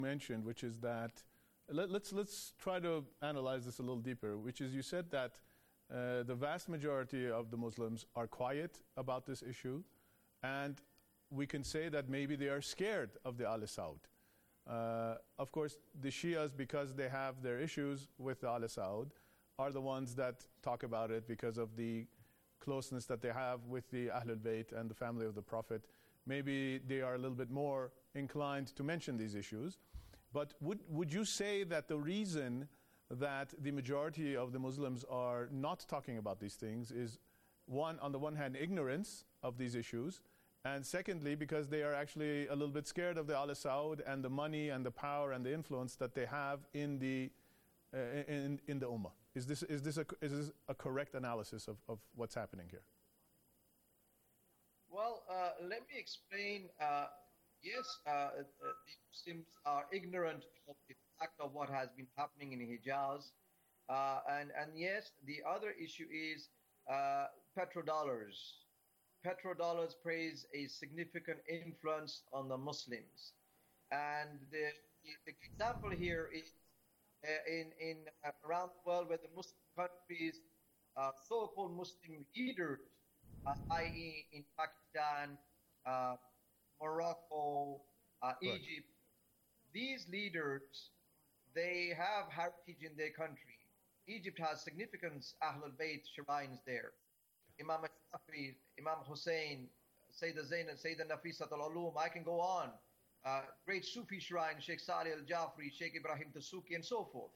mentioned, which is that let's try to analyze this a little deeper, which is you said that the vast majority of the Muslims are quiet about this issue, and we can say that maybe they are scared of the Al Saud. Of course, the Shias, because they have their issues with the Al Saud, are the ones that talk about it because of the closeness that they have with the Ahlul Bayt and the family of the Prophet. Maybe they are a little bit more inclined to mention these issues. But would you say that the reason that the majority of the Muslims are not talking about these things is, one, on the one hand, ignorance of these issues, and secondly, because they are actually a little bit scared of the Al Saud and the money and the power and the influence that they have in the Ummah? Is this a correct analysis of what's happening here? Well, let me explain. Yes, the Muslims are ignorant of the fact of what has been happening in Hijaz. And yes, the other issue is petrodollars. Petrodollars plays a significant influence on the Muslims. And the example here is in around the world where the Muslim countries, so-called Muslim leaders, i.e. in Pakistan, Morocco, Egypt, these leaders, they have heritage in their country. Egypt has significant Ahlul Bayt shrines there. Imam Shafi, Imam Hussein, Sayyidah Zainab, Sayyidah Nafisat al-Ulum, I can go on. Great Sufi shrine, Sheikh Salih al-Jafri, Sheikh Ibrahim Tasuki, and so forth.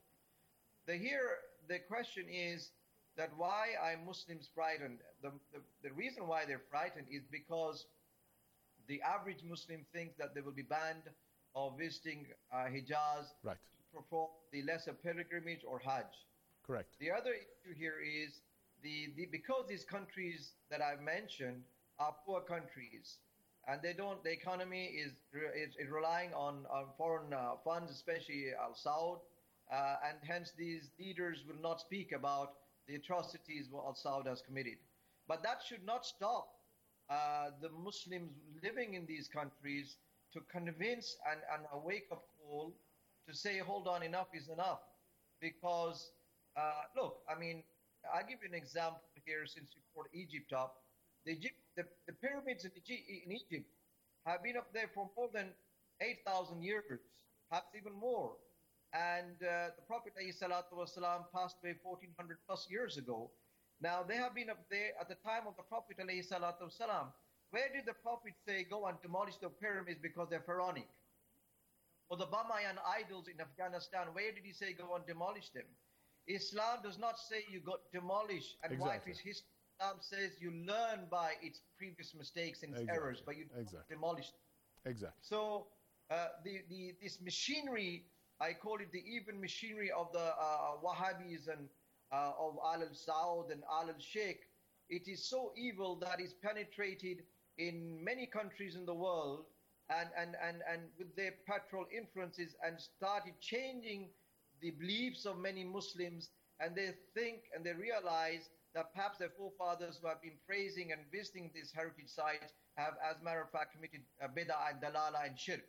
The question is that why are Muslims frightened? The reason why they're frightened is because the average Muslim thinks that they will be banned of visiting Hijaz to perform the lesser pilgrimage or Hajj. Correct. The other issue here is because these countries that I've mentioned are poor countries, and the economy is relying on foreign funds, especially Al Saud, and hence these leaders will not speak about the atrocities what Al Saud has committed. But that should not stop the Muslims living in these countries to convince and a wake-up call to say, hold on, enough is enough. Because, look, I mean, I'll give you an example here since you brought Egypt up. The pyramids in Egypt have been up there for more than 8,000 years, perhaps even more. And the Prophet ﷺ passed away 1,400 plus years ago. Now, they have been up there at the time of the Prophet ﷺ. Where did the Prophet say, go and demolish the pyramids because they're pharaonic? Or the Bamayan idols in Afghanistan, where did he say, go and demolish them? Islam does not say you got demolish and wipe its history. Islam says you learn by its previous mistakes and its errors, but you don't demolish them. Exactly. So this machinery, I call it the even machinery of the Wahhabis and of Al Saud and Al Sheikh, it is so evil that it's penetrated in many countries in the world and with their petrol influences and started changing the beliefs of many Muslims, and they think and they realize that perhaps their forefathers who have been praising and visiting these heritage sites have, as a matter of fact, committed bid'ah and dalala and shirk.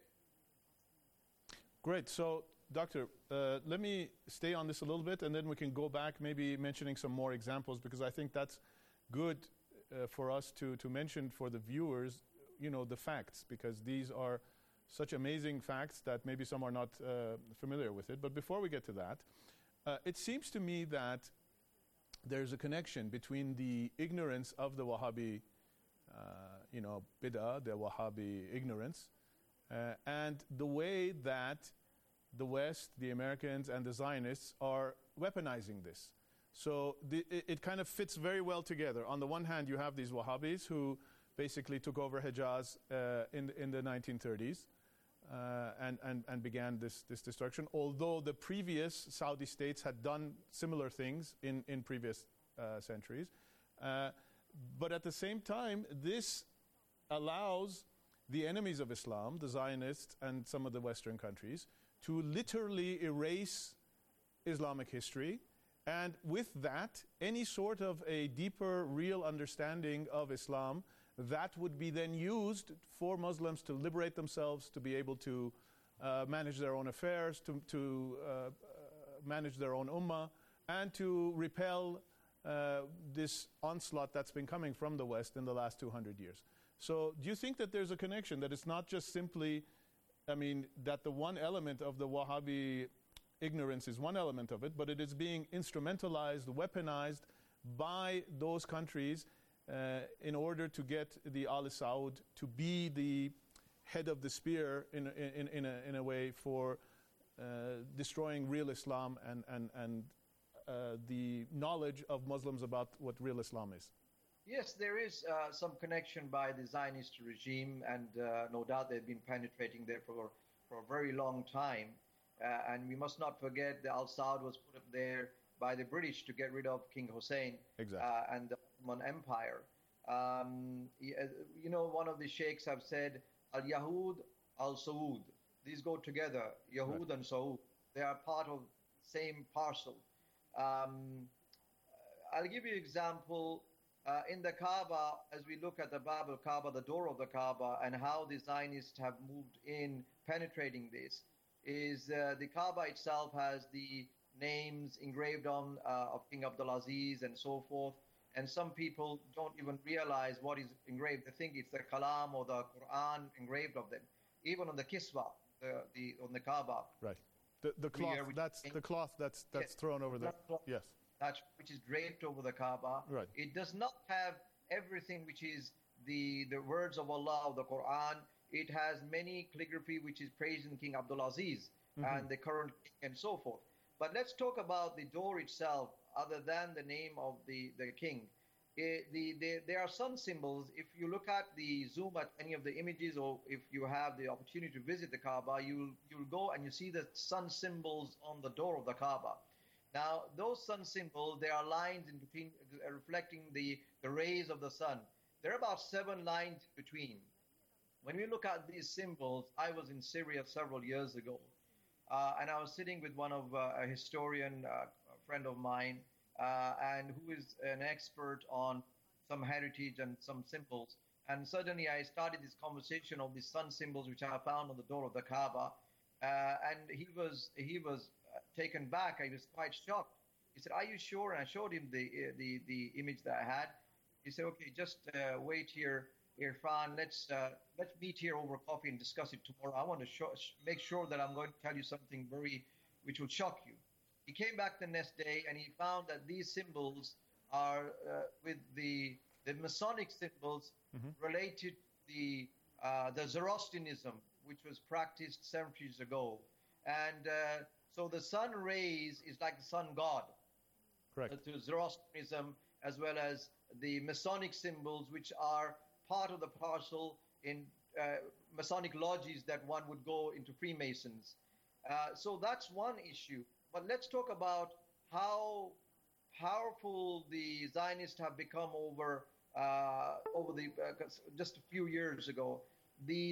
Great. So, Doctor, let me stay on this a little bit, and then we can go back, maybe mentioning some more examples, because I think that's good for us to mention for the viewers, you know, the facts, because these are such amazing facts that maybe some are not familiar with it. But before we get to that, it seems to me that there's a connection between the ignorance of the Wahhabi, bid'ah, the Wahhabi ignorance, and the way that the West, the Americans, and the Zionists are weaponizing this. So it kind of fits very well together. On the one hand, you have these Wahhabis who basically took over Hijaz in the 1930s and began this destruction, although the previous Saudi states had done similar things in previous centuries. But at the same time, this allows the enemies of Islam, the Zionists and some of the Western countries, to literally erase Islamic history, and with that, any sort of a deeper, real understanding of Islam that would be then used for Muslims to liberate themselves, to be able to manage their own affairs, to manage their own ummah, and to repel this onslaught that's been coming from the West in the last 200 years. So do you think that there's a connection, that it's not just simply, that the one element of the Wahhabi ignorance is one element of it, but it is being instrumentalized, weaponized by those countries in order to get the Al Saud to be the head of the spear in a way for destroying real Islam and the knowledge of Muslims about what real Islam is? Yes, there is some connection by the Zionist regime, and no doubt they've been penetrating there for a very long time. And we must not forget the Al Saud was put up there by the British to get rid of King Hussein. Exactly. And the Ottoman Empire. One of the sheikhs have said, Al-Yahud, Al-Saud. These go together, Yahud Right. and Saud. They are part of the same parcel. I'll give you an example. In the Kaaba, as we look at the Bab al-Kaaba, the door of the Kaaba, and how the Zionists have moved in penetrating this, is the Kaaba itself has the names engraved on of King Abdulaziz and so forth. And some people don't even realize what is engraved. They think it's the Kalam or the Quran engraved of them. Even on the Kiswa, on the Kaaba. Right. The cloth, that's the cloth that's Yes. thrown over the... Yes. Which is draped over the Kaaba. Right. It does not have everything which is the words of Allah of the Quran. It has many calligraphy which is praising King Abdulaziz and the current king and so forth. But let's talk about the door itself, other than the name of the king. There are sun symbols. If you look at the zoom at any of the images, or if you have the opportunity to visit the Kaaba, you'll go and you see the sun symbols on the door of the Kaaba. Now, those sun symbols, there are lines in between reflecting the rays of the sun. There are about 7 lines between. When we look at these symbols, I was in Syria several years ago, and I was sitting with one of a historian, a friend of mine, and who is an expert on some heritage and some symbols. And suddenly I started this conversation of these sun symbols, which I found on the door of the Kaaba. And he was taken back. I was quite shocked. He said, "Are you sure?" And I showed him the image that I had. He said, "Okay, just wait here, Irfan. Let's meet here over coffee and discuss it tomorrow. I want to make sure that I'm going to tell you something which will shock you." He came back the next day and he found that these symbols are with the Masonic symbols related to the Zoroastrianism, which was practiced centuries ago. And so the sun rays is like the sun god. Correct. To Zoroastrianism, as well as the Masonic symbols, which are part of the parcel in Masonic lodges that one would go into Freemasons. So that's one issue. But let's talk about how powerful the Zionists have become over the just a few years ago. The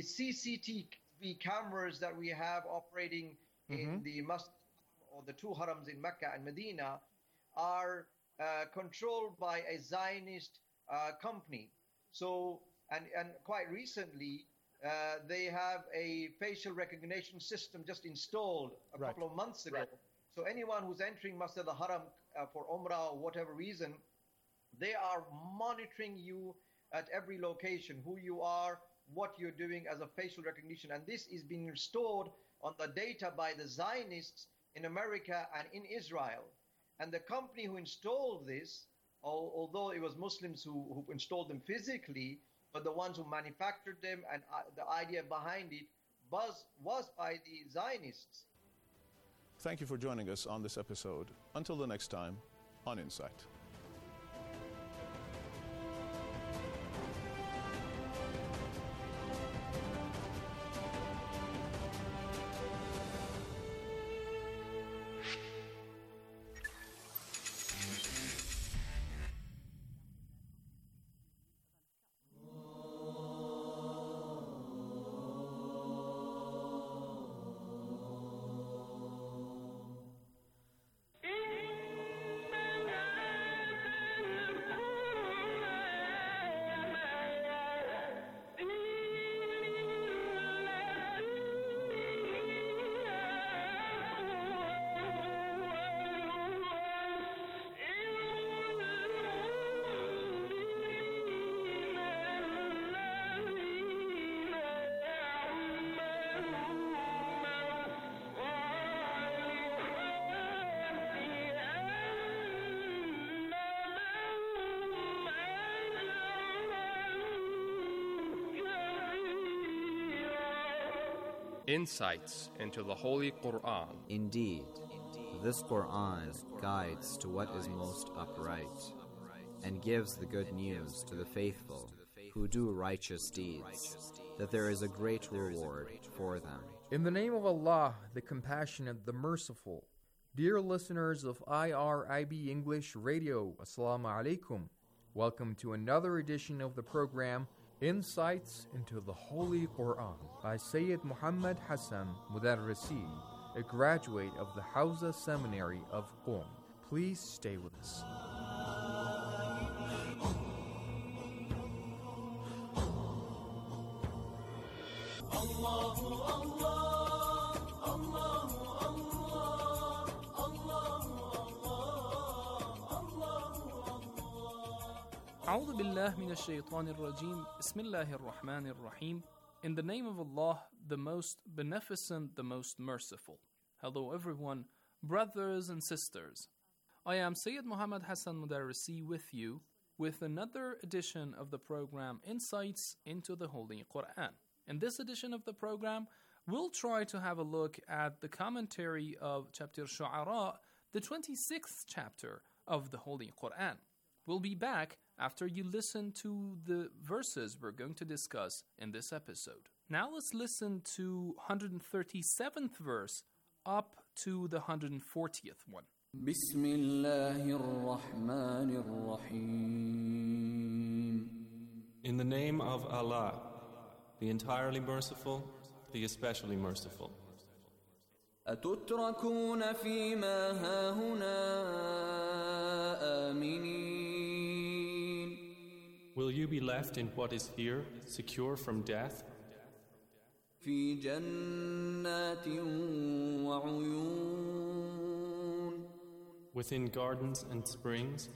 CCTV cameras that we have operating in the masjid or the 2 harams in Mecca and Medina are controlled by a Zionist company. So, and quite recently, they have a facial recognition system just installed a couple of months ago. Right. So anyone who's entering Masjid al-Haram for Umrah or whatever reason, they are monitoring you at every location, who you are, what you're doing as a facial recognition. And this is being stored on the data by the Zionists in America and in Israel. And the company who installed this, although it was Muslims who installed them physically, but the ones who manufactured them and the idea behind it was by the Zionists. Thank you for joining us on this episode. Until the next time, on Insight. Insights into the Holy Quran. Indeed, this Quran guides to what is most upright, and gives the good news to the faithful who do righteous deeds, that there is a great reward for them. In the name of Allah, the Compassionate, the Merciful. Dear listeners of IRIB English Radio, Assalamu alaikum. Welcome to another edition of the program, Insights into the Holy Quran, by Sayyid Muhammad Hassan Mudarrisi, a graduate of the Hawza Seminary of Qom. Please stay with us. أعوذ بالله من الشيطان الرجيم بسم الله الرحمن الرحيم. In the name of Allah, the most beneficent, the most merciful. Hello everyone, brothers and sisters. I am Sayyid Muhammad Hassan Mudarrisi with you with another edition of the program Insights into the Holy Quran. In this edition of the program, we'll try to have a look at the commentary of chapter Shu'ara, the 26th chapter of the Holy Quran. We'll be back after you listen to the verses we're going to discuss in this episode. Now let's listen to 137th verse up to the 140th one. Bismillahir-Rahmanir-Rahim. In the name of Allah, the entirely merciful, the especially merciful. أتتركون فيما هاهنا آمنين. Will you be left in what is here, secure from death? في جنات وعيون. Within gardens and springs,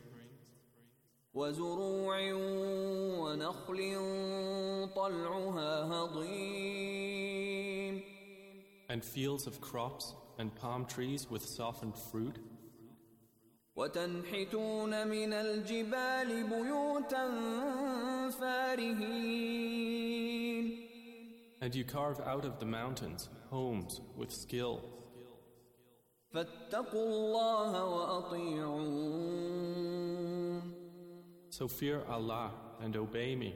وزروع ونخل طلعها هضيم. and fields of crops and palm trees with softened fruit, وتنحتون من الجبال بيوتا فارهين. and you carve out of the mountains homes with skill. فاتقوا الله وأطيعون. So fear Allah and obey me.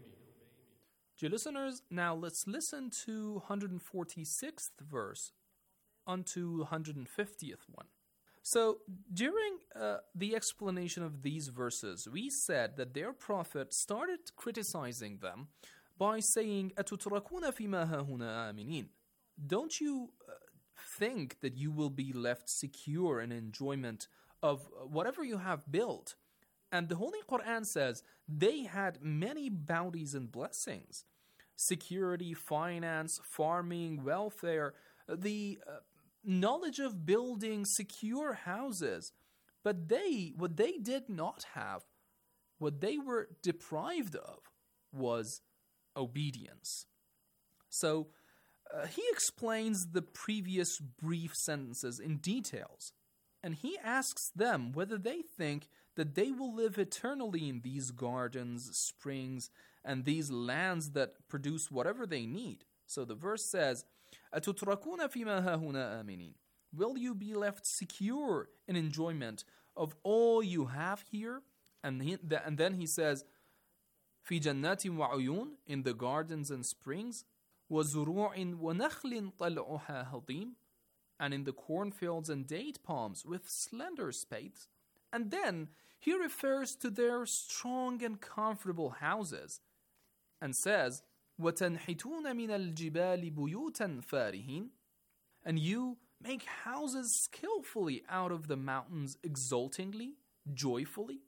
Dear listeners, now let's listen to 146th verse unto 150th one. So, during the explanation of these verses, we said that their prophet started criticizing them by saying, أَتُتْرَكُونَ فِي مَا هَاهُنَا آمِنِينَ. Don't you think that you will be left secure in enjoyment of whatever you have built? And the Holy Quran says they had many bounties and blessings. Security, finance, farming, welfare, the knowledge of building secure houses. But what they did not have, what they were deprived of, was obedience. So he explains the previous brief sentences in details. And he asks them whether they think that they will live eternally in these gardens, springs, and these lands that produce whatever they need. So the verse says, أَتُتْرَكُونَ فِي مَا هَاهُنَا آمِنِينَ. Will you be left secure in enjoyment of all you have here? And then he says, فِي جَنَّاتٍ وَعُيُونٍ, in the gardens and springs, وَزُرُوعٍ وَنَخْلٍ طَلْعُهَا هَضِيمٍ, and in the cornfields and date palms with slender spathes. And then he refers to their strong and comfortable houses and says, وَتَنْحِتُونَ مِنَ الْجِبَالِ بُيُوتًا فَارِهِينَ, and you make houses skillfully out of the mountains exultingly, joyfully.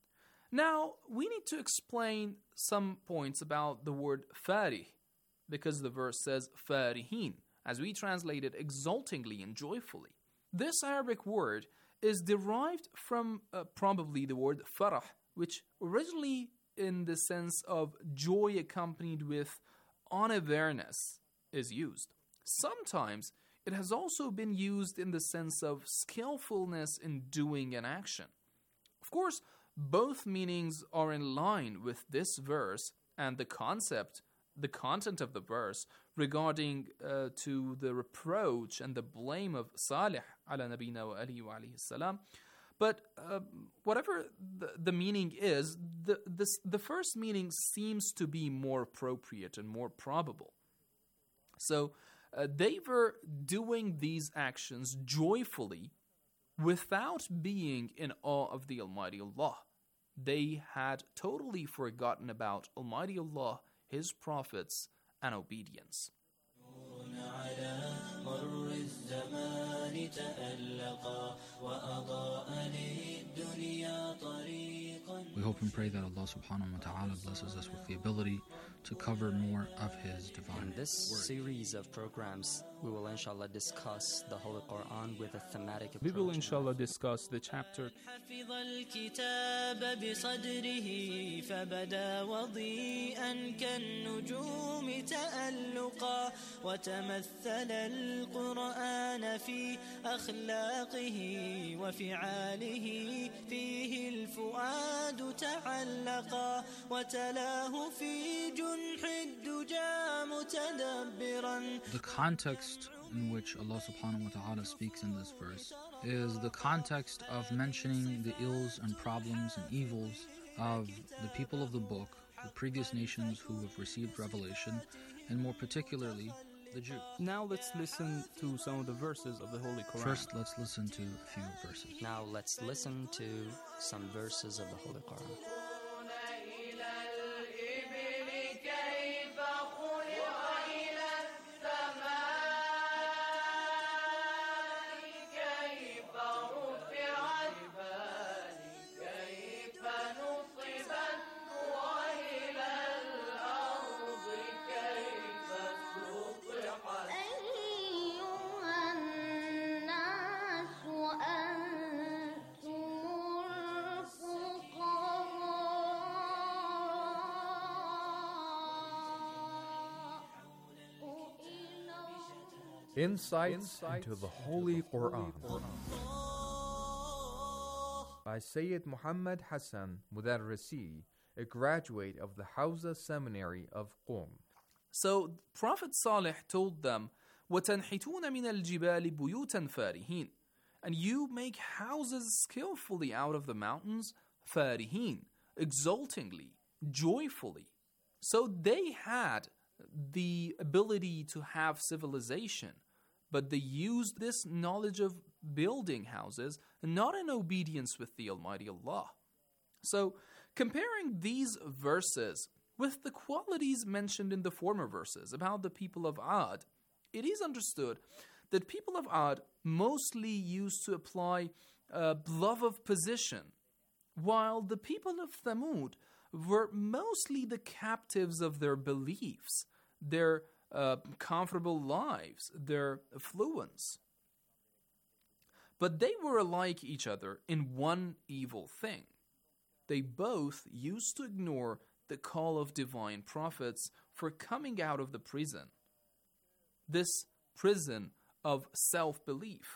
Now, we need to explain some points about the word farih, because the verse says farihin, as we translate it exultingly and joyfully. This Arabic word is derived from probably the word farah, which originally in the sense of joy accompanied with unawareness is used. Sometimes it has also been used in the sense of skillfulness in doing an action. Of course, both meanings are in line with this verse and the content of the verse, regarding to the reproach and the blame of Salih ala nabina wa alihi wa alayhi salam. But whatever the meaning is, the first meaning seems to be more appropriate and more probable. So they were doing these actions joyfully without being in awe of the Almighty Allah. They had totally forgotten about Almighty Allah, His prophets, and obedience. We hope and pray that Allah subhanahu wa ta'ala blesses us with the ability to cover more of His divine In this word. series of programs, we will inshallah discuss the Holy Quran with a thematic approach. We will inshallah discuss the chapter حفظ الكتاب بصدره فبدا وضيئا كالنجوم تألقا وتمثل القرآن في أخلاقه وفعاله فيه الفؤاد تعلقا وتلاه في جنح الدجى متدبرا. The context in which Allah subhanahu wa ta'ala speaks in this verse is the context of mentioning the ills and problems and evils of the people of the book, the previous nations who have received revelation, and more particularly the Jews. Now let's listen to some of the verses of the Holy Quran. First, let's listen to a few verses. Now let's listen to some verses of the Holy Quran. Insights into the Holy Quran by Sayyid Muhammad Hassan Mudarrisi, a graduate of the Hawza Seminary of Qom. So Prophet Salih told them, وَتَنْحِتُونَ مِنَ الْجِبَالِ بُيُوتًا فَارِهِينَ, and you make houses skillfully out of the mountains, فَارِهِينَ, exultingly, joyfully. So they had the ability to have civilization, but they used this knowledge of building houses not in obedience with the Almighty Allah. So, comparing these verses with the qualities mentioned in the former verses about the people of Ad, it is understood that people of Ad mostly used to apply love of position, while the people of Thamud were mostly the captives of their beliefs, their comfortable lives, their affluence. But they were alike each other in one evil thing. They both used to ignore the call of divine prophets for coming out of the prison. This prison of self-belief.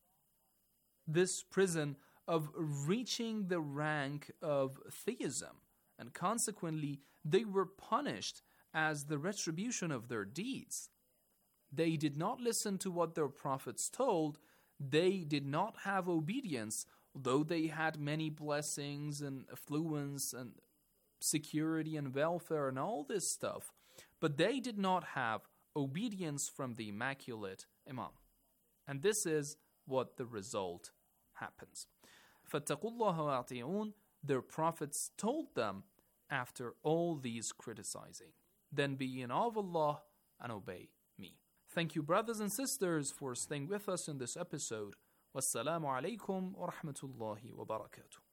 This prison of reaching the rank of theism, and consequently they were punished as the retribution of their deeds. They did not listen to what their prophets told. They did not have obedience, though they had many blessings and affluence and security and welfare and all this stuff. But they did not have obedience from the Immaculate Imam. And this is what the result happens. فَاتَّقُوا اللَّهَ وَأَطِيعُونَ, their prophets told them after all these criticizing, then be in awe of Allah and obey me. Thank you, brothers and sisters, for staying with us in this episode. Wassalamu alaikum wa rahmatullahi wa barakatuh.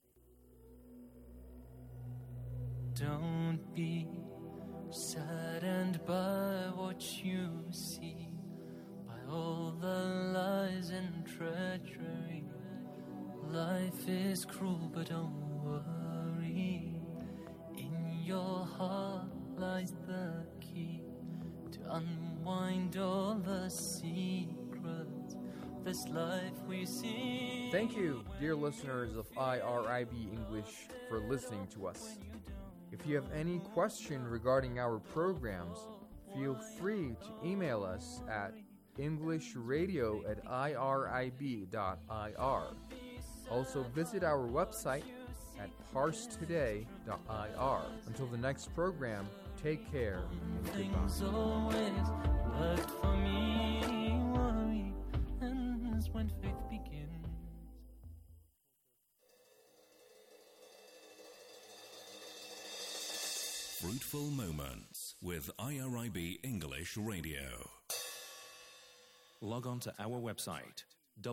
Don't be saddened by what you see, by all the lies and treachery. Life is cruel, but don't worry. In your heart lies the key to unwind all the secrets of this life we see. Thank you, dear listeners of IRIB English, for listening to us. If you have any question regarding our programs, Feel free to email us at englishradio@irib.ir. Also visit our website at parstoday.ir. Until the next program, take care and Things goodbye. always worked for me. Worry ends when faith begins. Fruitful Moments with IRIB English Radio. Log on to our website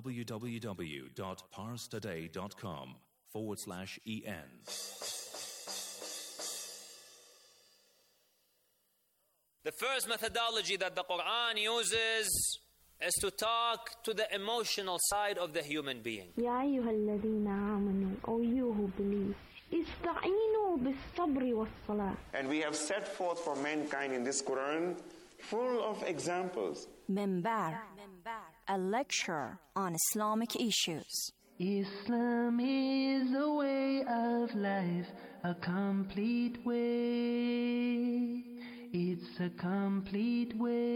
www.parstoday.com/en. The first methodology that the Quran uses is to talk to the emotional side of the human being. يا أيها الذين آمنوا, O you who believe, استعينوا بالصبر والصلاة. And we have set forth for mankind in this Quran full of examples. Minbar, a lecture on Islamic issues. Islam is a way of life, a complete way. It's a complete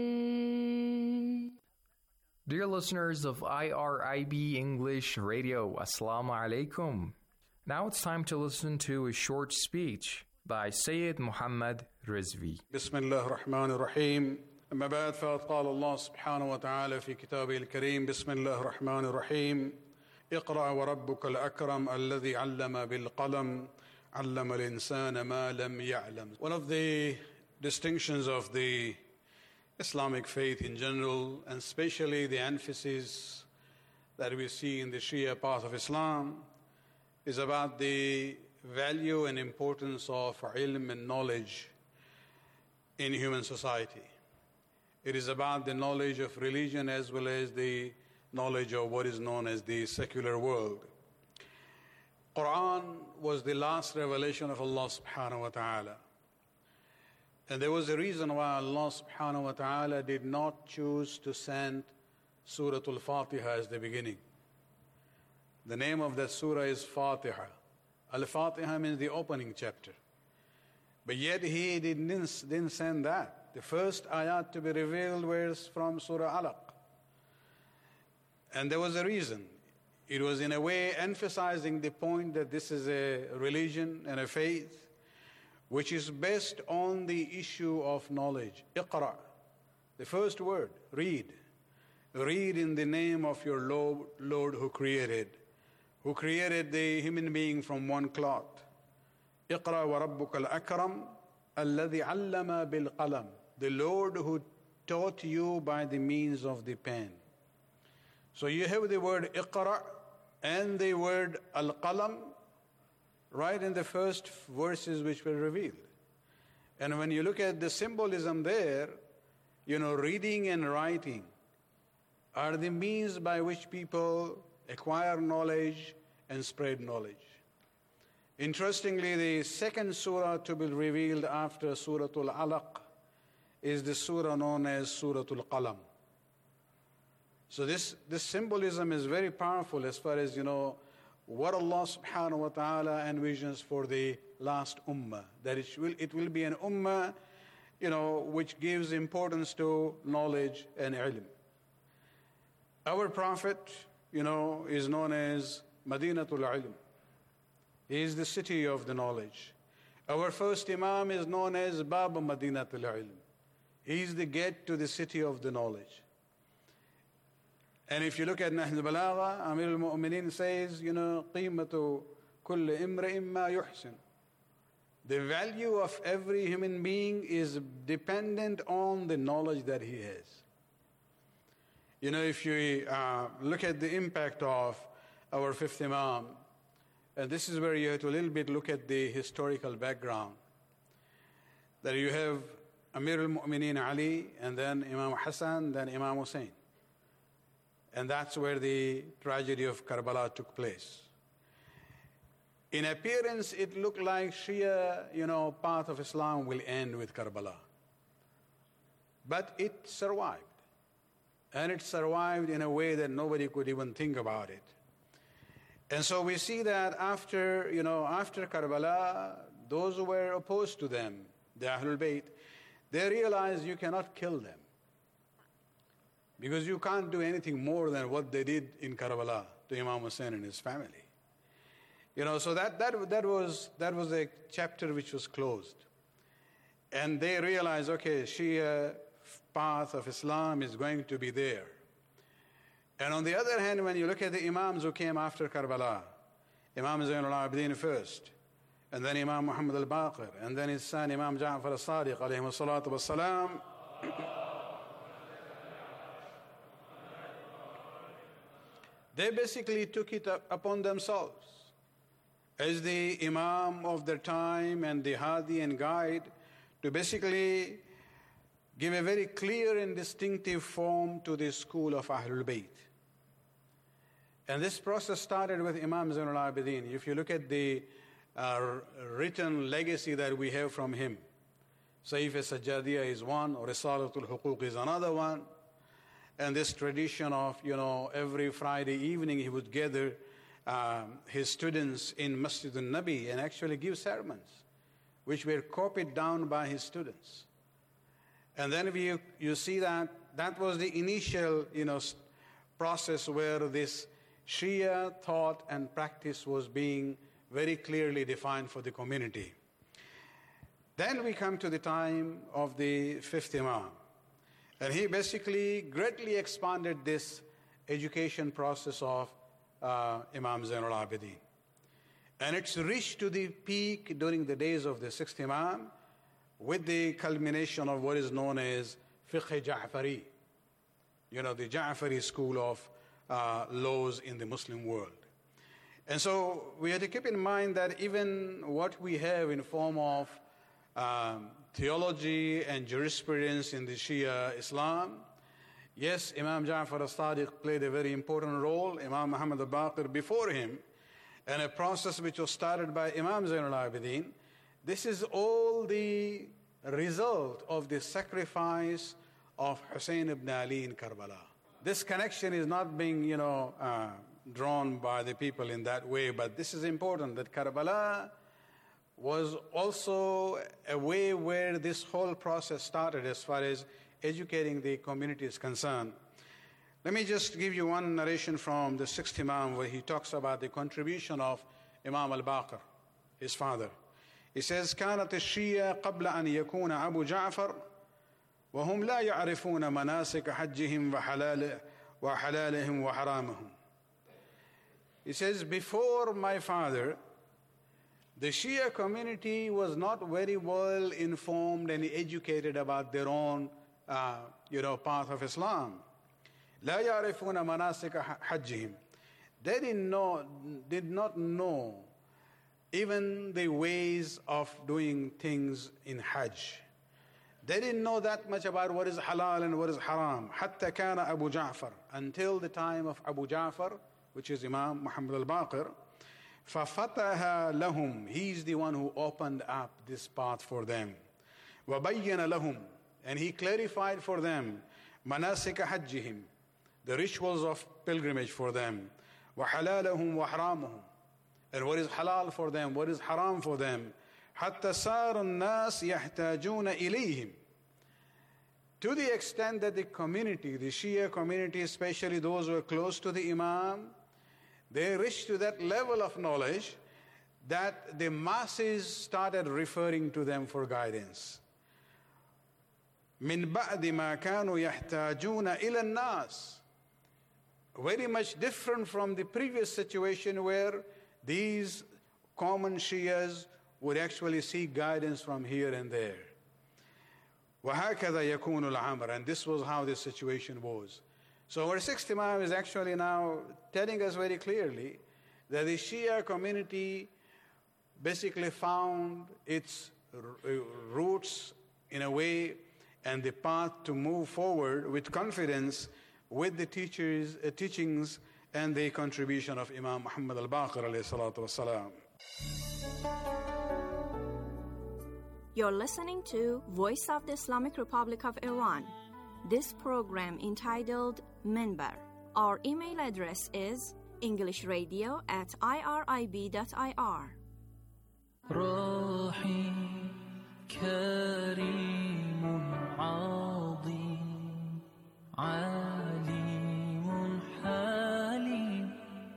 way. Dear listeners of IRIB English Radio, Assalamu alaikum. Now it's time to listen to a short speech by Sayyid Muhammad Rizvi. بسم الله الرحمن الرحيم. أما بعد فقد قال الله سبحانه وتعالى في كتابه الكريم بسم الله الرحمن الرحيم اقرأ وربك الأكرم الذي علم بالقلم علم الإنسان ما لم يعلم. One of the distinctions of the Islamic faith in general, and especially the emphasis that we see in the Shia path of Islam, is about the value and importance of ilm and knowledge in human society. It is about the knowledge of religion as well as the knowledge of what is known as the secular world. Quran was the last revelation of Allah subhanahu wa ta'ala. And there was a reason why Allah subhanahu wa ta'ala did not choose to send Surah Al-Fatiha as the beginning. The name of that surah is Fatiha. Al-Fatiha means the opening chapter. But yet He didn't send that. The first ayat to be revealed was from Surah Alaq. And there was a reason. It was in a way emphasizing the point that this is a religion and a faith which is based on the issue of knowledge. Iqra. The first word, read. Read in the name of your Lord who created the human being from one cloth. Iqra wa rabbuka al-akram alladhi allama bil-qalam. The Lord who taught you by the means of the pen. So you have the word Iqra and the word al-qalam right in the first verses which were revealed. And when you look at the symbolism there, reading and writing are the means by which people acquire knowledge and spread knowledge. Interestingly, the second surah to be revealed after Surah Al-Alaq is the surah known as Surah Al-Qalam. So this symbolism is very powerful as far as, what Allah subhanahu wa ta'ala envisions for the last ummah. That it will be an ummah, which gives importance to knowledge and ilm. Our Prophet, is known as Madinatul Ilm. He is the city of the knowledge. Our first Imam is known as Bab Madinatul Ilm. He is the gate to the city of the knowledge. And if you look at Nahj al-Balagha, Amir al-Mu'mineen says, قِيمَةُ كُلِّ إِمْرِئٍ مَا يُحْسِنُ. The value of every human being is dependent on the knowledge that he has. If you look at the impact of our fifth Imam, and this is where you have to a little bit look at the historical background, that you have Amir al-Mu'mineen Ali, and then Imam Hassan, then Imam Hussein. And that's where the tragedy of Karbala took place. In appearance, it looked like Shia, path of Islam will end with Karbala. But it survived. And it survived in a way that nobody could even think about it. And so we see that after Karbala, those who were opposed to them, the Ahlul Bayt, they realized you cannot kill them, because you can't do anything more than what they did in Karbala to Imam Hussein and his family. So that was a chapter which was closed. And they realized, okay, Shia path of Islam is going to be there. And on the other hand, when you look at the Imams who came after Karbala, Imam Zainul Abidin first, and then Imam Muhammad al-Baqir, and then his son Imam Ja'far al-Sadiq, alayhi salatu wassalam, they basically took it upon themselves as the Imam of their time and the Hadi and guide to basically give a very clear and distinctive form to the school of Ahlul Bayt. And this process started with Imam Zainul Abidin. If you look at the written legacy that we have from him, Saif al-Sajjadiyya is one, Risalatul Huquq is another one, and this tradition of, every Friday evening he would gather his students in Masjid al-Nabi and actually give sermons, which were copied down by his students. And then you see that was the initial, process where this Shia thought and practice was being very clearly defined for the community. Then we come to the time of the fifth Imam. And he basically greatly expanded this education process of Imam Zainul Abidin. And it's reached to the peak during the days of the sixth Imam with the culmination of what is known as Fiqh Ja'fari, the Ja'fari school of laws in the Muslim world. And so we have to keep in mind that even what we have in form of theology and jurisprudence in the Shia Islam, yes, Imam Ja'far al-Sadiq played a very important role, Imam Muhammad al-Baqir before him, and a process which was started by Imam Zainul Abidin. This is all the result of the sacrifice of Hussein ibn Ali in Karbala. This connection is not being, drawn by the people in that way, but this is important, that Karbala was also a way where this whole process started as far as educating the community is concerned. Let me just give you one narration from the sixth Imam where he talks about the contribution of Imam al-Baqir, his father. He says, كانت الشيعة قبل أن يكون أبو جعفر وهم لا يعرفون مناسك حجهم وحلالهم وحرامهم. He says, before my father, the Shia community was not very well informed and educated about their own, path of Islam. لا يعرفون مناسك حجهم. They did not know even the ways of doing things in Hajj. They didn't know that much about what is halal and what is haram. حتى كان أبو جعفر, until the time of Abu Ja'far, which is Imam Muhammad al-Baqir. فَفَتَحَ لَهُمْ, he's the one who opened up this path for them. وَبَيَّنَ لَهُمْ, and he clarified for them مناسك حجهم, the rituals of pilgrimage for them. وَحَلَالَهُمْ وَحْرَامُهُم, and what is halal for them, what is haram for them. حَتَّى صَارَ النَّاسِ يَحْتَاجُونَ إِلَيْهِمْ, to the extent that the community, the Shia community, especially those who are close to the Imam, they reached to that level of knowledge that the masses started referring to them for guidance. مِن بَعْدِ مَا كَانُوا يَحْتَاجُونَ إِلَى النَّاسِ, very much different from the previous situation where these common Shias would actually seek guidance from here and there. وَهَكَذَا يَكُونُ الْعَمْرِ, and this was how the situation was. So our sixth Imam is actually now telling us very clearly that the Shia community basically found its roots in a way and the path to move forward with confidence with the teachings and the contribution of Imam Muhammad al-Baqir alayhi salatu wassalam. You're listening to Voice of the Islamic Republic of Iran. This program entitled Minbar. Our email address is englishradio@irib.ir. راحي كريم عظيم عليم حليم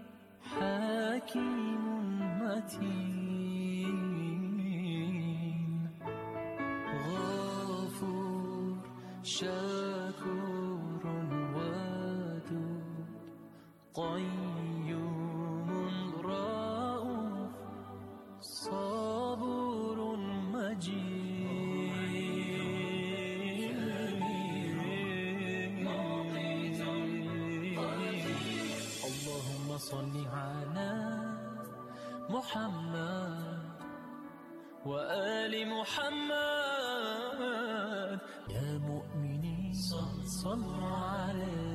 حكيم متين غفور شكور ودود قيوم رؤوف صبور مجيد اللهم صل على محمد وآل محمد يا مؤمنين صلوا عليه.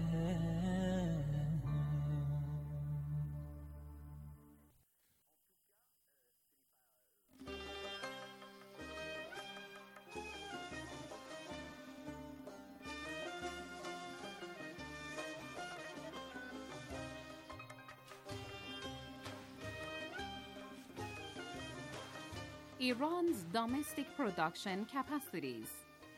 Iran's domestic production capacities.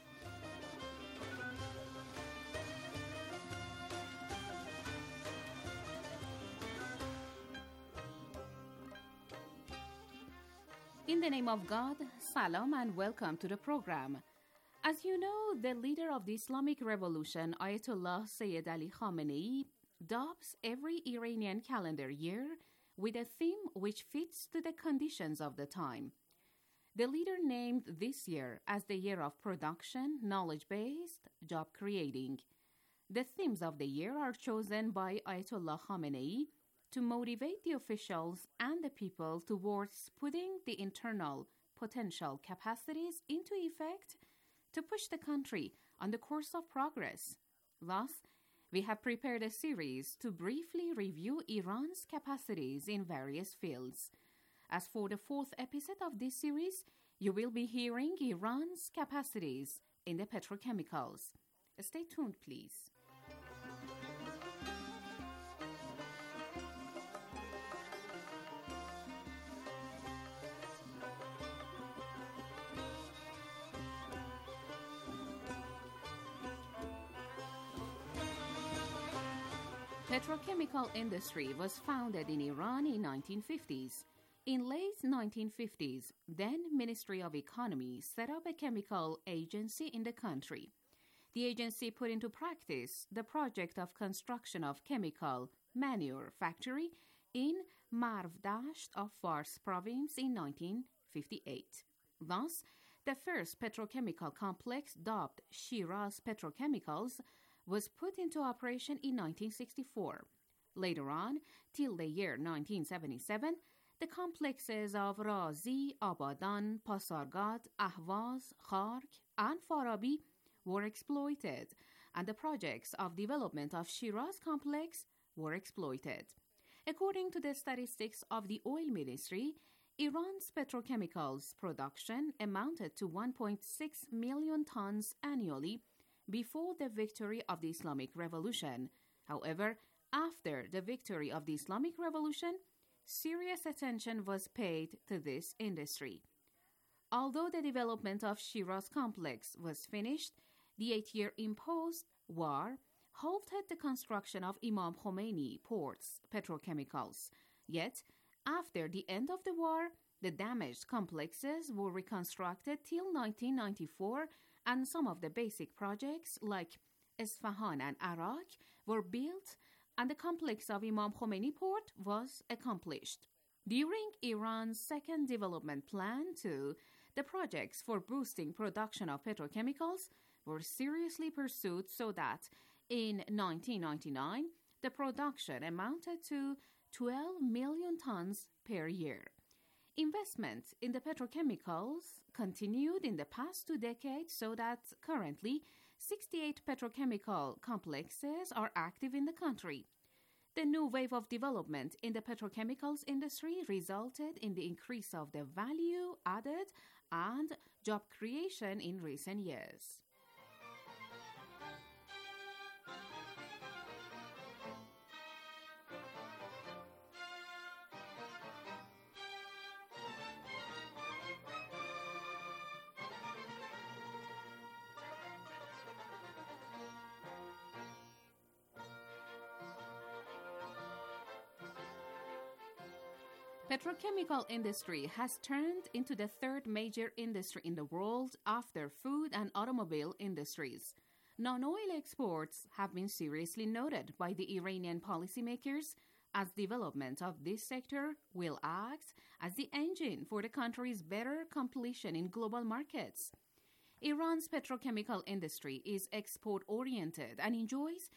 In the name of God, salam and welcome to the program. As you know, the leader of the Islamic Revolution, Ayatollah Sayyid Ali Khamenei, adopts every Iranian calendar year with a theme which fits to the conditions of the time. The leader named this year as the year of production, knowledge-based, job-creating. The themes of the year are chosen by Ayatollah Khamenei to motivate the officials and the people towards putting the internal potential capacities into effect to push the country on the course of progress. Thus, we have prepared a series to briefly review Iran's capacities in various fields. As for the fourth episode of this series, you will be hearing Iran's capacities in the petrochemicals. Stay tuned, please. Petrochemical industry was founded in Iran in 1950s. In late 1950s, then Ministry of Economy set up a chemical agency in the country. The agency put into practice the project of construction of chemical manure factory in Marvdasht of Fars province in 1958. Thus, the first petrochemical complex, dubbed Shiraz Petrochemicals, was put into operation in 1964. Later on, till the year 1977, the complexes of Razi, Abadan, Pasargad, Ahvaz, Khark, and Farabi were exploited, and the projects of development of Shiraz complex were exploited. According to the statistics of the Oil Ministry, Iran's petrochemicals production amounted to 1.6 million tons annually before the victory of the Islamic Revolution. However, after the victory of the Islamic Revolution, serious attention was paid to this industry. Although the development of Shiraz complex was finished, the 8-year imposed war halted the construction of Imam Khomeini ports petrochemicals. Yet, after the end of the war, the damaged complexes were reconstructed till 1994, and some of the basic projects like Isfahan and Arak were built, and the complex of Imam Khomeini port was accomplished. During Iran's second development plan, too, the projects for boosting production of petrochemicals were seriously pursued so that in 1999, the production amounted to 12 million tons per year. Investment in the petrochemicals continued in the past 2 decades so that currently 68 petrochemical complexes are active in the country. The new wave of development in the petrochemicals industry resulted in the increase of the value added and job creation in recent years. Petrochemical industry has turned into the third major industry in the world after food and automobile industries. Non-oil exports have been seriously noted by the Iranian policymakers, as development of this sector will act as the engine for the country's better competition in global markets. Iran's petrochemical industry is export-oriented and enjoys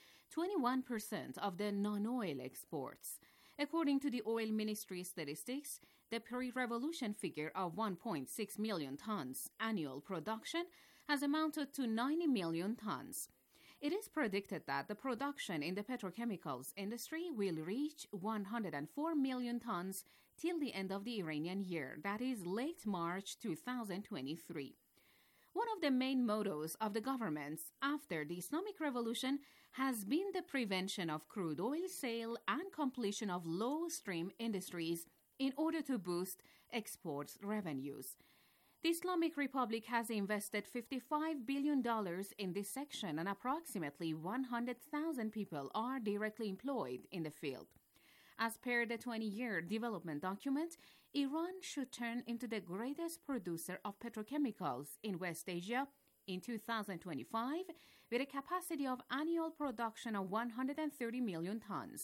21% of the non-oil exports. According to the Oil Ministry statistics, the pre-revolution figure of 1.6 million tons annual production has amounted to 90 million tons. It is predicted that the production in the petrochemicals industry will reach 104 million tons till the end of the Iranian year, that is late March 2023. One of the main mottos of the governments after the Islamic Revolution has been the prevention of crude oil sale and completion of low-stream industries in order to boost exports revenues. The Islamic Republic has invested $55 billion in this section, and approximately 100,000 people are directly employed in the field. As per the 20-year development document, Iran should turn into the greatest producer of petrochemicals in West Asia in 2025, with a capacity of annual production of 130 million tons.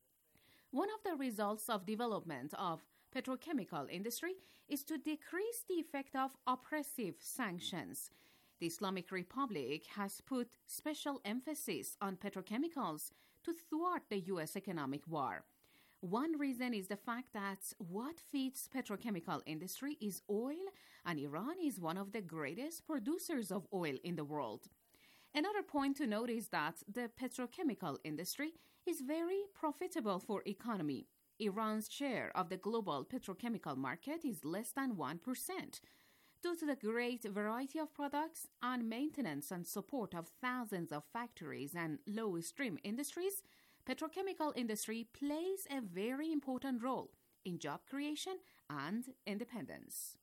One of the results of development of petrochemical industry is to decrease the effect of oppressive sanctions. The Islamic Republic has put special emphasis on petrochemicals to thwart the U.S. economic war. One reason is the fact that what feeds petrochemical industry is oil, and Iran is one of the greatest producers of oil in the world. Another point to note is that the petrochemical industry is very profitable for economy. Iran's share of the global petrochemical market is less than 1%. Due to the great variety of products and maintenance and support of thousands of factories and low-stream industries, petrochemical industry plays a very important role in job creation and independence.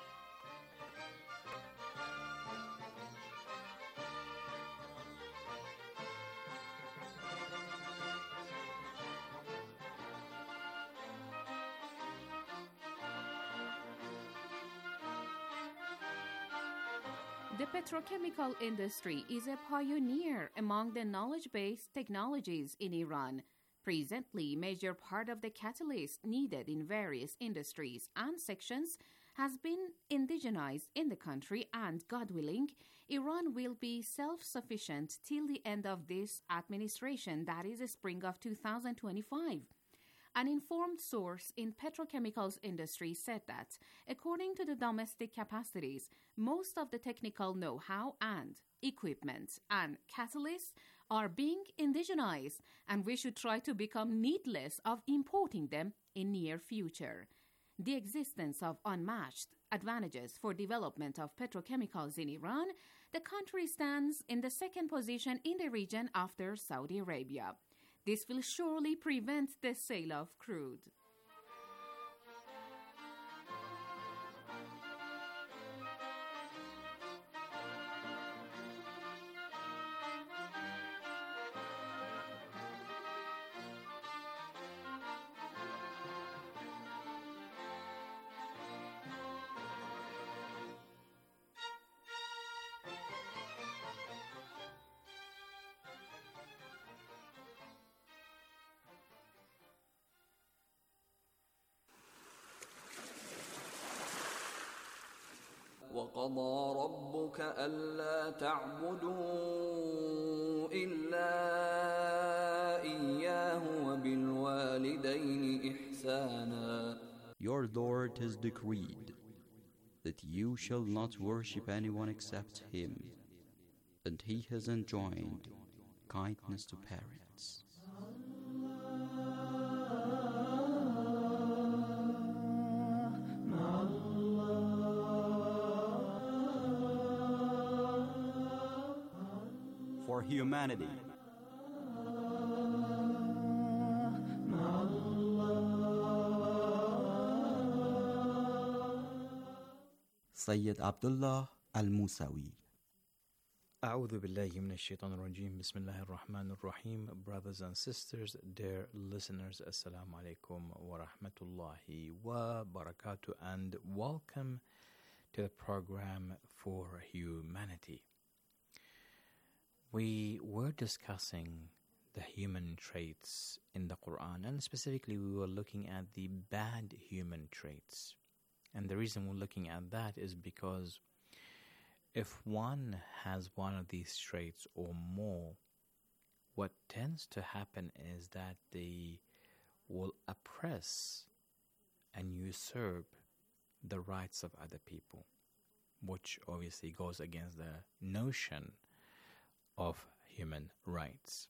The petrochemical industry is a pioneer among the knowledge-based technologies in Iran. Presently, major part of the catalyst needed in various industries and sections has been indigenized in the country, and God willing, Iran will be self-sufficient till the end of this administration, that is the spring of 2025. An informed source in petrochemicals industry said that, according to the domestic capacities, most of the technical know-how and equipment and catalysts are being indigenized, and we should try to become needless of importing them in near future. The existence of unmatched advantages for development of petrochemicals in Iran, the country stands in the second position in the region after Saudi Arabia. This will surely prevent the sale of crude. وقضى ربك ألا تعبدوا إلا إياه وبالوالدين إحسانا. Your Lord has decreed that you shall not worship anyone except Him, and He has enjoined kindness to parents. For humanity, Sayyid Abdullah al-Musawi. أعوذ بالله من الشيطان الرجيم بسم الله الرحمن الرحيم. Brothers and sisters, dear listeners, Assalamu alaikum wa rahmatullahi wa barakatuh, and welcome to the program for humanity. We were discussing the human traits in the Quran, and specifically we were looking at the bad human traits. And the reason we're looking at that is because if one has one of these traits or more, what tends to happen is that they will oppress and usurp the rights of other people, which obviously goes against the notion of human rights.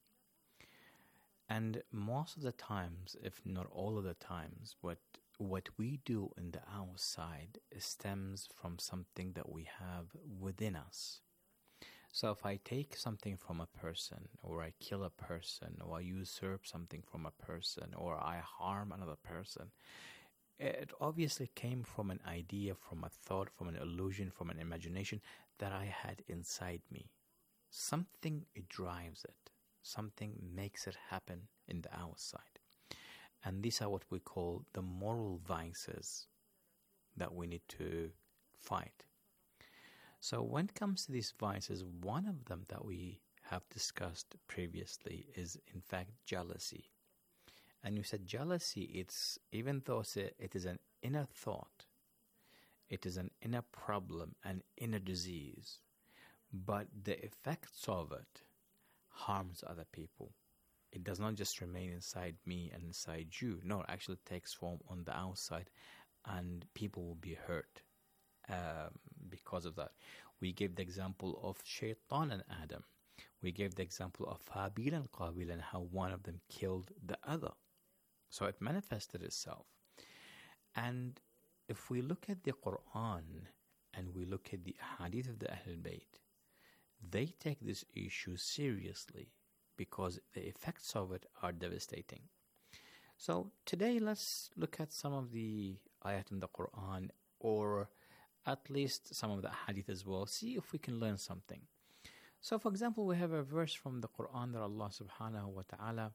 And most of the times, if not all of the times, what we do in the outside stems from something that we have within us. So if I take something from a person, or I kill a person, or I usurp something from a person, or I harm another person, it obviously came from an idea, from a thought, from an illusion, from an imagination that I had inside me. Something drives it. Something makes it happen in the outside. And these are what we call the moral vices that we need to fight. So when it comes to these vices, one of them that we have discussed previously is in fact jealousy. And you said jealousy, it's even though it is an inner thought, it is an inner problem, an inner disease, but the effects of it harms other people. It does not just remain inside me and inside you. No, it actually takes form on the outside, and people will be hurt because of that. We gave the example of Shaitan and Adam. We gave the example of Habil and Qabil and how one of them killed the other. So it manifested itself. And if we look at the Quran and we look at the hadith of the Ahlul Bayt, they take this issue seriously because the effects of it are devastating. So today let's look at some of the ayat in the Quran, or at least some of the hadith as well, see if we can learn something. So for example, we have a verse from the Quran that Allah subhanahu wa ta'ala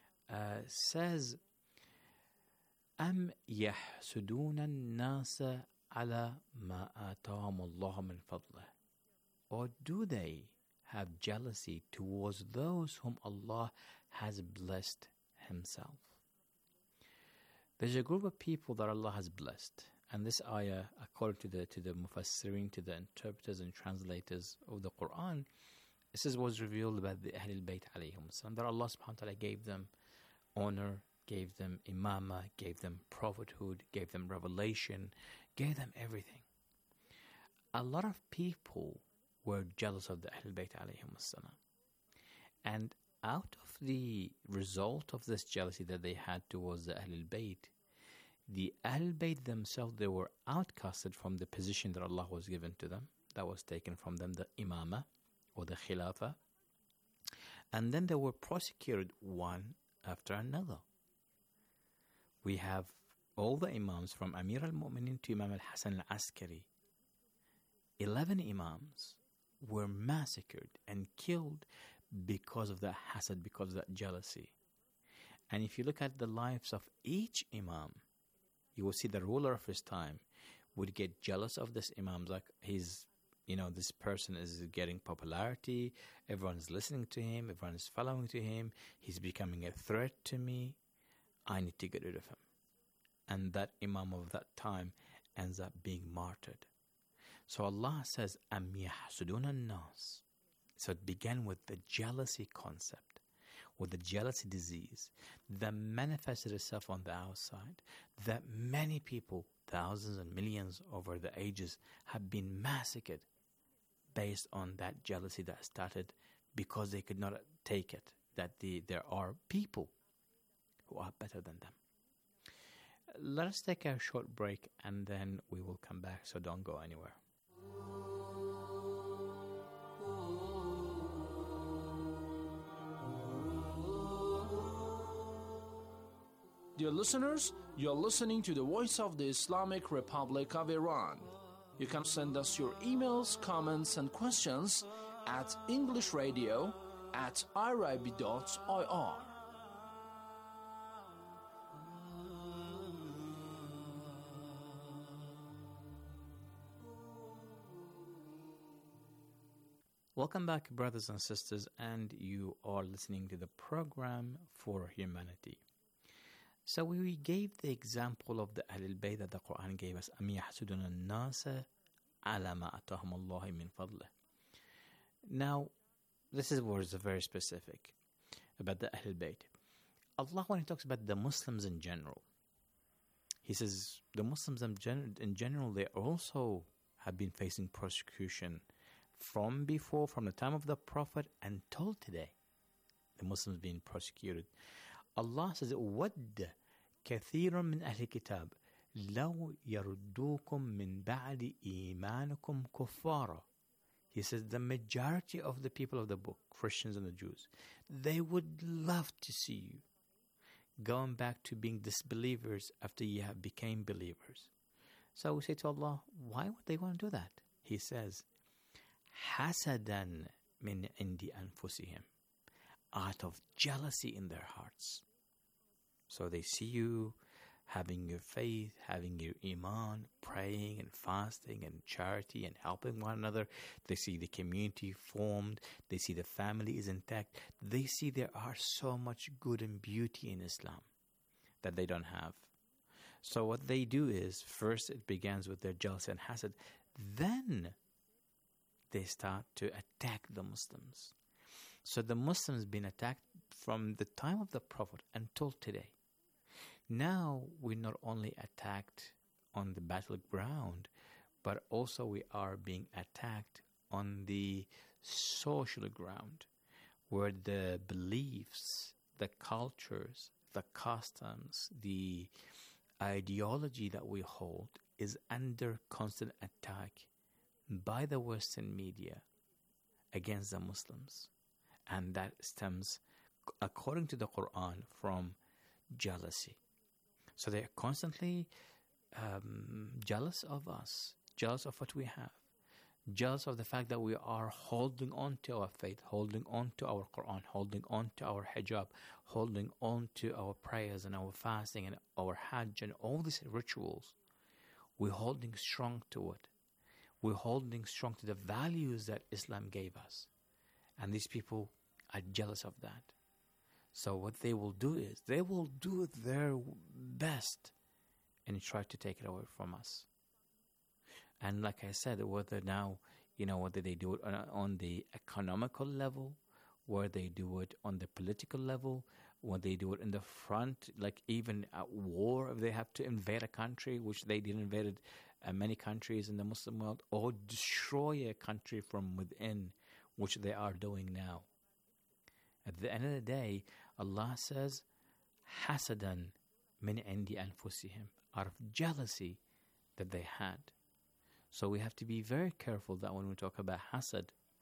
says, أَمْ يَحْسُدُونَ النَّاسَ عَلَى مَا آتَاهُمُ اللَّهُ مِنْ فَضْلِهِ, or do they have jealousy towards those whom Allah has blessed Himself? There's a group of people that Allah has blessed, and this ayah, according to the mufassirin, to the interpreters and translators of the Quran, this is was revealed about the Ahlul Bayt alayhim salam, that Allah subhanahu wa ta'ala gave them honor, gave them imamah, gave them prophethood, gave them revelation, gave them everything. A lot of people were jealous of the Ahlul Bayt alayhim salam. And out of the result of this jealousy that they had towards the Ahlul Bayt, the Ahlul Bayt themselves, they were outcasted from the position that Allah was given to them, that was taken from them, the imamah or the khilafah. And then they were prosecuted one after another. We have all the imams from Amir al-Mu'minin to Imam al-Hasan al-Askari. 11 imams were massacred and killed because of that hasad, because of that jealousy. And if you look at the lives of each imam, you will see the ruler of his time would get jealous of this imam, like this person is getting popularity, everyone is listening to him, everyone is following to him, he's becoming a threat to me, I need to get rid of him. And that imam of that time ends up being martyred. So Allah says, أَمْ يَحْسُدُونَ النَّاسِ. So it began with the jealousy concept, with the jealousy disease that manifested itself on the outside, that many people, thousands and millions over the ages, have been massacred based on that jealousy that started because they could not take it, that there are people who are better than them. Let us take a short break and then we will come back, so don't go anywhere. Dear listeners, you're listening to the Voice of the Islamic Republic of Iran. You can send us your emails, comments, and questions at englishradio@irib.ir. Welcome back, brothers and sisters, and you are listening to the program for humanity. So we gave the example of the Ahlul Bayt that the Quran gave us. أَمْ يَحْسُدُنَ النَّاسَ عَلَى مَا أَتَاهُمُ اللَّهُ مِنْ فَضْلِهِ. Now, this is words very specific about the Ahlul Bayt. Allah, when He talks about the Muslims in general, He says the Muslims in general, they also have been facing persecution from before, from the time of the Prophet until today. The Muslims being persecuted. Allah says, وَدَّ كَثِيرٌ مِّنْ أَهْلِ الْكِتَابِ لَوْ يَرُدُّوكُم مِّن بَعْدِ إِيمَانِكُمْ كُفَّارًا. He says the majority of the people of the book, Christians and the Jews, they would love to see you going back to being disbelievers after you have became believers. So we say to Allah, why would they want to do that? He says, حَسَدًا مِّنْ عِنْدِ أَنفُسِهِمْ, out of jealousy in their hearts. So they see you having your faith, having your iman, praying and fasting and charity and helping one another. They see the community formed. They see the family is intact. They see there are so much good and beauty in Islam that they don't have. So what they do is, first it begins with their jealousy and hasad. Then they start to attack the Muslims. So the Muslims been attacked from the time of the Prophet until today. Now we're not only attacked on the battleground, but also we are being attacked on the social ground, where the beliefs, the cultures, the customs, the ideology that we hold is under constant attack by the Western media against the Muslims. And that stems, according to the Quran, from jealousy. So they're constantly jealous of us, jealous of what we have, jealous of the fact that we are holding on to our faith, holding on to our Quran, holding on to our hijab, holding on to our prayers and our fasting and our hajj and all these rituals. We're holding strong to it. We're holding strong to the values that Islam gave us. And these people are jealous of that. So what they will do is, they will do their best and try to take it away from us. And like I said, whether now, whether they do it on the economical level, whether they do it on the political level, when they do it in the front, like even at war, if they have to invade a country, which they did invade many countries in the Muslim world, or destroy a country from within, which they are doing now. At the end of the day, Allah says, حَسَدًا مِنْ عِنْدِ أَنفُسِهِمْ, out of jealousy that they had. So we have to be very careful that when we talk about hasad,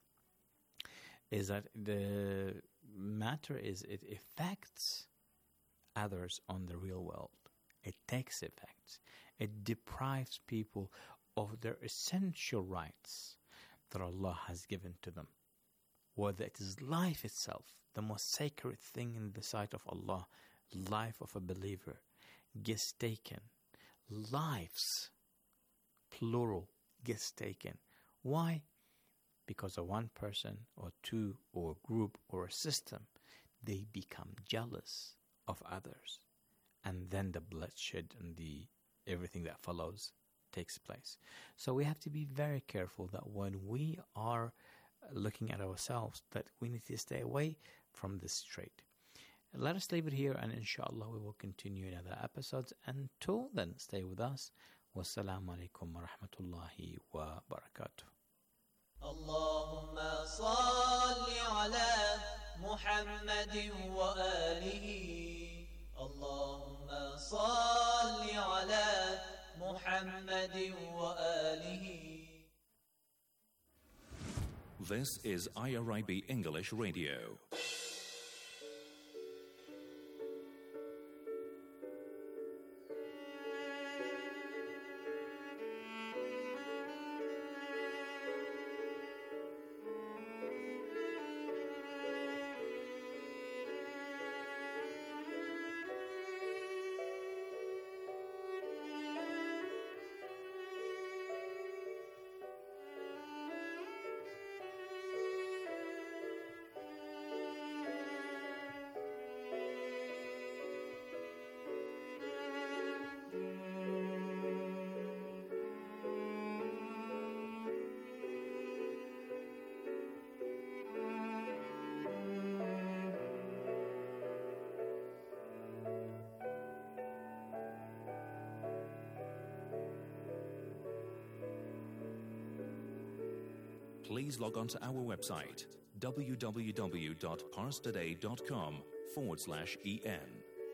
is that the matter is it affects others on the real world. It takes effects. It deprives people of their essential rights that Allah has given to them. Whether it is life itself, the most sacred thing in the sight of Allah, life of a believer, gets taken. Lives, plural, gets taken. Why? Because of one person or two or a group or a system, they become jealous of others. And then the bloodshed and everything that follows takes place. So we have to be very careful that when we are looking at ourselves, that we need to stay away from this trait. Let us leave it here, and inshallah we will continue in other episodes. Until then, stay with us. Wassalamu alaikum wa rahmatullahi wa barakatuh. اللهم صل على محمد وآله اللهم صل على محمد وآله. This is IRIB English Radio. please log on to our website www.parstoday.com/en.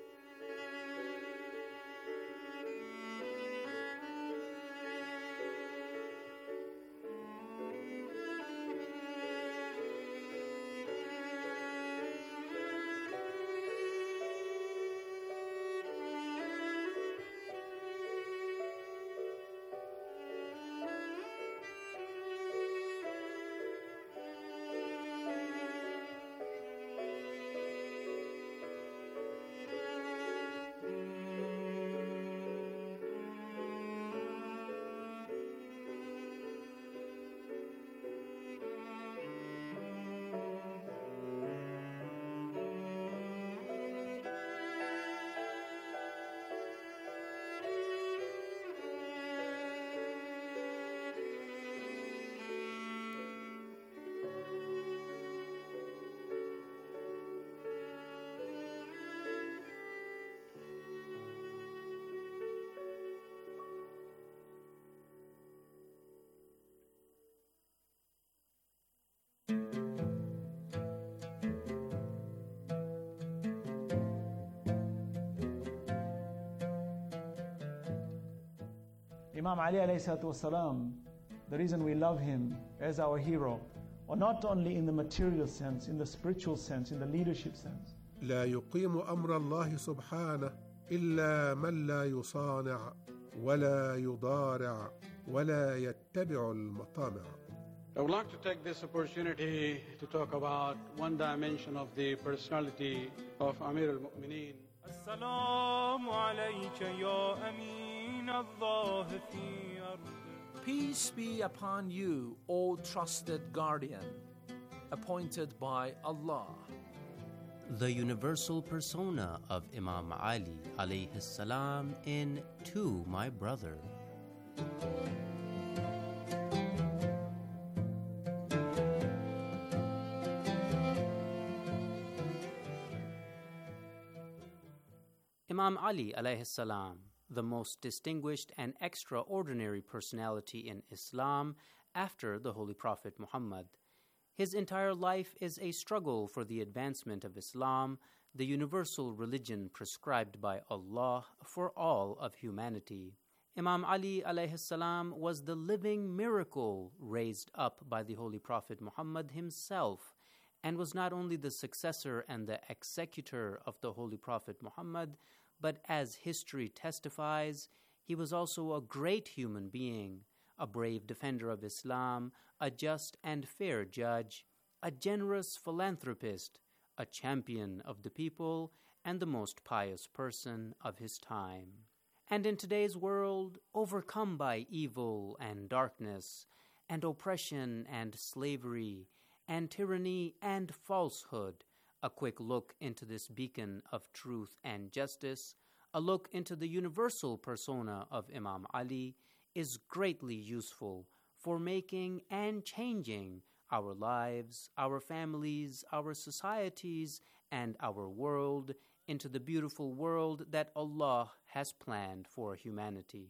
Imam Ali alayhi salatu wasalam, the reason we love him as our hero, or not only in the material sense, in the spiritual sense, in the leadership sense. لا يقيم أمر الله سبحانه إلا من لا يصانع ولا يضارع ولا يتبع المطامع. I would like to take this opportunity to talk about one dimension of the personality of Amir al-Mu'mineen. السلام عليك يا أمين الله في أرض. Peace be upon you, O trusted guardian, appointed by Allah. The universal persona of Imam Ali alayhi salam in To My Brother. Imam Ali alayhi salam, the most distinguished and extraordinary personality in Islam after the Holy Prophet Muhammad. His entire life is a struggle for the advancement of Islam, the universal religion prescribed by Allah for all of humanity. Imam Ali alayhi salam was the living miracle raised up by the Holy Prophet Muhammad himself, and was not only the successor and the executor of the Holy Prophet Muhammad, but as history testifies, he was also a great human being, a brave defender of Islam, a just and fair judge, a generous philanthropist, a champion of the people, and the most pious person of his time. And in today's world, overcome by evil and darkness, and oppression and slavery, and tyranny and falsehood, a quick look into this beacon of truth and justice, a look into the universal persona of Imam Ali, is greatly useful for making and changing our lives, our families, our societies, and our world into the beautiful world that Allah has planned for humanity.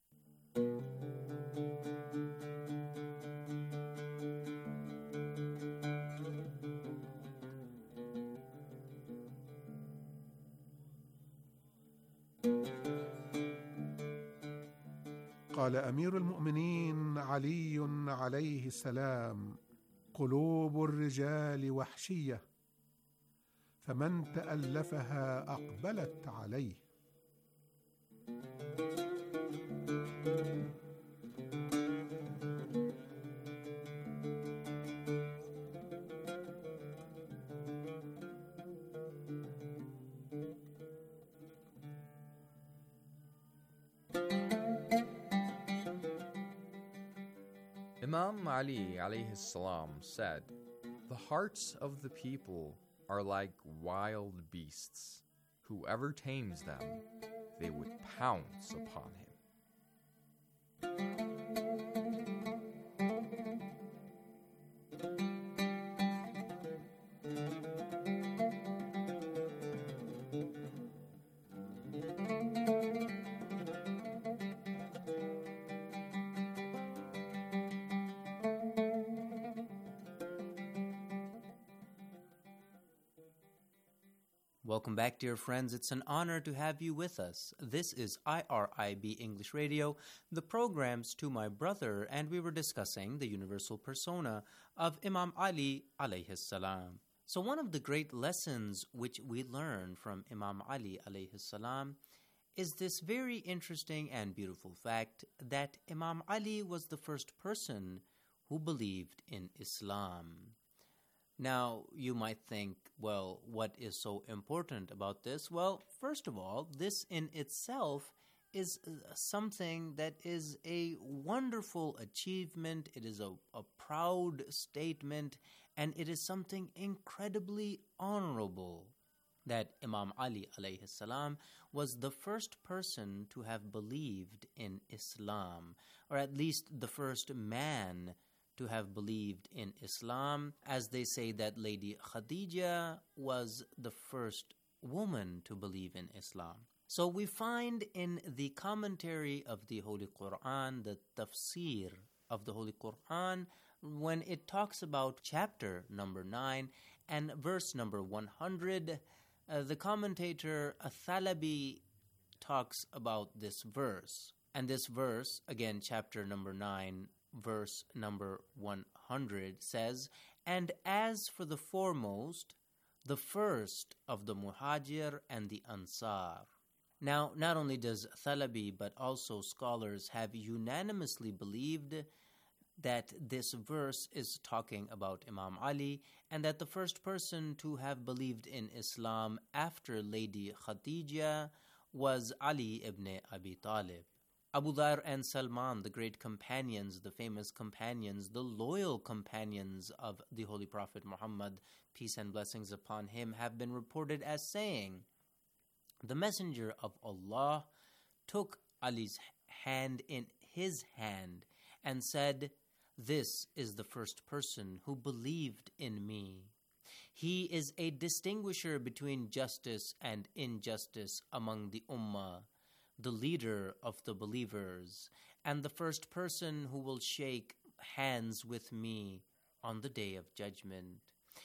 قال أمير المؤمنين علي عليه السلام: قلوب الرجال وحشية، فمن تألفها أقبلت عليه. Imam Ali alayhi salam said, "The hearts of the people are like wild beasts. Whoever tames them, they would pounce upon him." Welcome back, dear friends. It's an honor to have you with us. This is IRIB English Radio, the programs to my brother, and we were discussing the universal persona of Imam Ali alayhi salam. So one of the great lessons which we learn from Imam Ali alayhi salam is this very interesting and beautiful fact that Imam Ali was the first person who believed in Islam. Now, you might think, well, what is so important about this? Well, first of all, this in itself is something that is a wonderful achievement. It is a proud statement, and it is something incredibly honorable that Imam Ali alayhi salam was the first person to have believed in Islam, or at least the first man to have believed in Islam. As they say that Lady Khadija was the first woman to believe in Islam. So we find in the commentary of the Holy Quran, the tafsir of the Holy Quran, when it talks about chapter number 9 and verse number 100, the commentator Athalabi talks about this verse. And this verse, again, chapter number 9, verse number 100 says, "And as for the foremost, the first of the Muhajir and the Ansar." Now, not only does Thalabi, but also scholars have unanimously believed that this verse is talking about Imam Ali, and that the first person to have believed in Islam after Lady Khadija was Ali ibn Abi Talib. Abu Dharr and Salman, the great companions, the famous companions, the loyal companions of the Holy Prophet Muhammad, peace and blessings upon him, have been reported as saying, the Messenger of Allah took Ali's hand in his hand and said, "This is the first person who believed in me. He is a distinguisher between justice and injustice among the Ummah, the leader of the believers, and the first person who will shake hands with me on the day of judgment.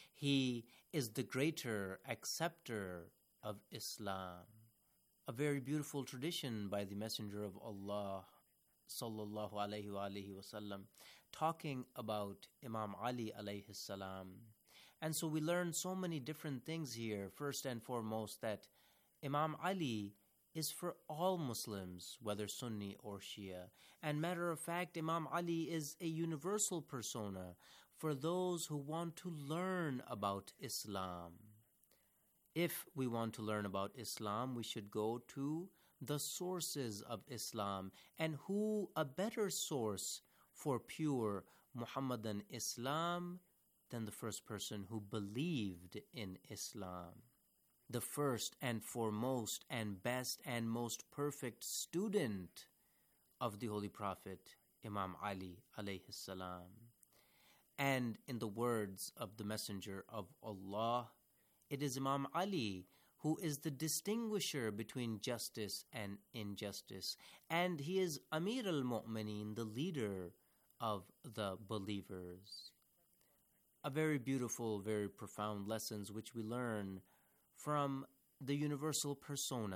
He is the greater acceptor of Islam." A very beautiful tradition by the Messenger of Allah, sallallahu alayhi wa alihi wasallam, talking about Imam Ali alayhi salam. And so we learn so many different things here. First and foremost, that Imam Ali is for all Muslims, whether Sunni or Shia. And matter of fact, Imam Ali is a universal persona for those who want to learn about Islam. If we want to learn about Islam, we should go to the sources of Islam. And who a better source for pure Muhammadan Islam than the first person who believed in Islam? The first and foremost and best and most perfect student of the Holy Prophet, Imam Ali alayhi salam. And in the words of the Messenger of Allah, it is Imam Ali who is the distinguisher between justice and injustice. And he is Amir al-Mu'mineen, the leader of the believers. A very beautiful, very profound lessons which we learn from the universal persona